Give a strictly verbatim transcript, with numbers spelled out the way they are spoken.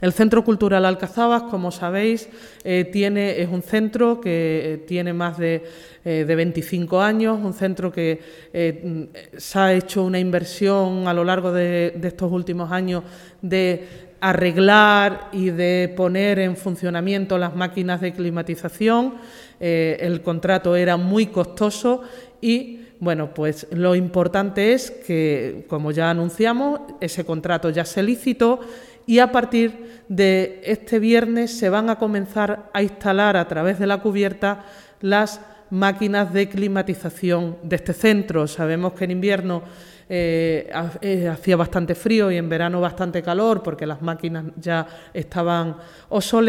El Centro Cultural Alcazabas, como sabéis, eh, tiene, es un centro que tiene más de, eh, de veinticinco años, un centro que eh, se ha hecho una inversión a lo largo de, de estos últimos años de arreglar y de poner en funcionamiento las máquinas de climatización. Eh, el contrato era muy costoso y, bueno, pues lo importante es que, como ya anunciamos, ese contrato ya se licitó y a partir de este viernes se van a comenzar a instalar a través de la cubierta las máquinas de climatización de este centro. Sabemos que en invierno eh, hacía bastante frío y en verano bastante calor porque las máquinas ya estaban obsoletas.